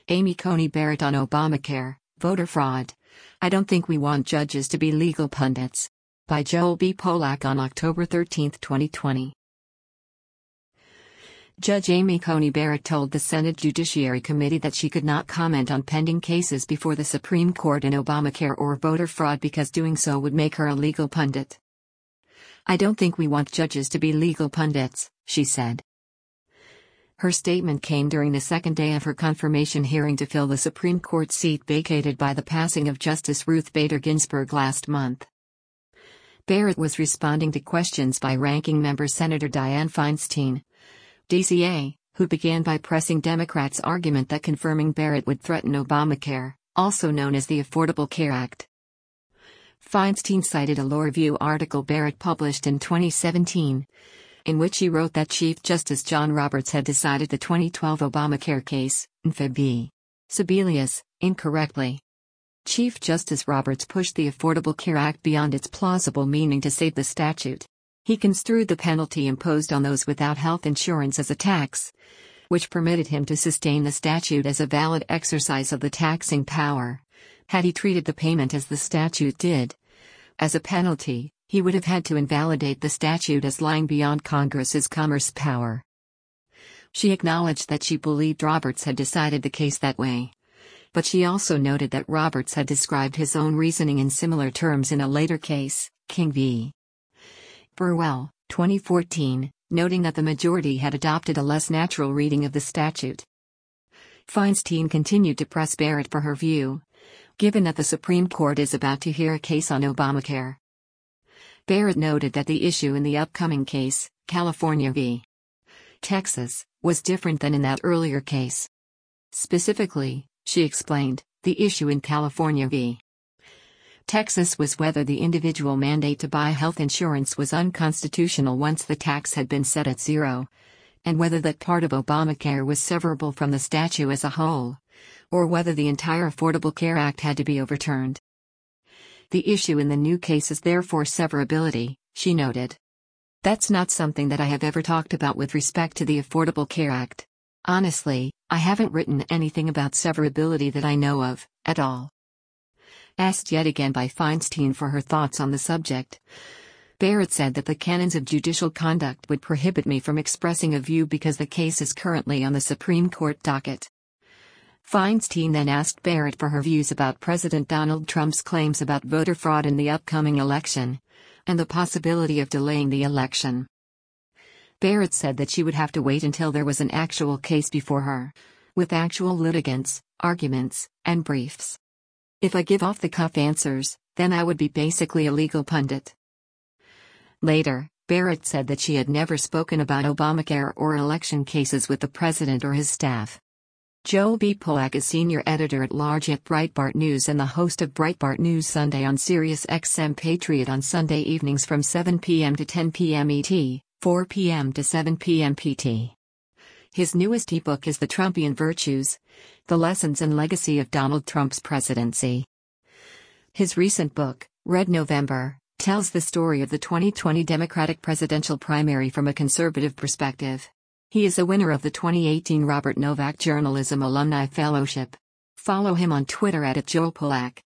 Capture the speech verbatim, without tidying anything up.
Amy Coney Barrett on Obamacare, voter fraud. I don't think we want judges to be legal pundits. By Joel B. Polak on October thirteenth, twenty twenty. Judge Amy Coney Barrett told the Senate Judiciary Committee that she could not comment on pending cases before the Supreme Court in Obamacare or voter fraud because doing so would make her a legal pundit. I don't think we want judges to be legal pundits, she said. Her statement came during the second day of her confirmation hearing to fill the Supreme Court seat vacated by the passing of Justice Ruth Bader Ginsburg last month. Barrett was responding to questions by Ranking Member Senator Dianne Feinstein, D C A, who began by pressing Democrats' argument that confirming Barrett would threaten Obamacare, also known as the Affordable Care Act. Feinstein cited a Law Review article Barrett published in twenty seventeen, in which he wrote that Chief Justice John Roberts had decided the twenty twelve Obamacare case, in F B. Sebelius, incorrectly. Chief Justice Roberts pushed the Affordable Care Act beyond its plausible meaning to save the statute. He construed the penalty imposed on those without health insurance as a tax, which permitted him to sustain the statute as a valid exercise of the taxing power. Had he treated the payment as the statute did, as a penalty, he would have had to invalidate the statute as lying beyond Congress's commerce power. She acknowledged that she believed Roberts had decided the case that way. But she also noted that Roberts had described his own reasoning in similar terms in a later case, King v. Burwell, twenty fourteen, noting that the majority had adopted a less natural reading of the statute. Feinstein continued to press Barrett for her view, given that the Supreme Court is about to hear a case on Obamacare. Barrett noted that the issue in the upcoming case, California v. Texas, was different than in that earlier case. Specifically, she explained, the issue in California v. Texas was whether the individual mandate to buy health insurance was unconstitutional once the tax had been set at zero, and whether that part of Obamacare was severable from the statute as a whole, or whether the entire Affordable Care Act had to be overturned. The issue in the new case is therefore severability, she noted. That's not something that I have ever talked about with respect to the Affordable Care Act. Honestly, I haven't written anything about severability that I know of, at all. Asked yet again by Feinstein for her thoughts on the subject, Barrett said that the canons of judicial conduct would prohibit me from expressing a view because the case is currently on the Supreme Court docket. Feinstein then asked Barrett for her views about President Donald Trump's claims about voter fraud in the upcoming election, and the possibility of delaying the election. Barrett said that she would have to wait until there was an actual case before her, with actual litigants, arguments, and briefs. If I give off-the-cuff answers, then I would be basically a legal pundit. Later, Barrett said that she had never spoken about Obamacare or election cases with the president or his staff. Joel B. Polak is senior editor-at-large at Breitbart News and the host of Breitbart News Sunday on Sirius X M Patriot on Sunday evenings from seven p m to ten p m E T, four p m to seven p m P T. His newest ebook is The Trumpian Virtues: The Lessons and Legacy of Donald Trump's Presidency. His recent book, Red November, tells the story of the twenty twenty Democratic presidential primary from a conservative perspective. He is a winner of the twenty eighteen Robert Novak Journalism Alumni Fellowship. Follow him on Twitter at Joel Polak.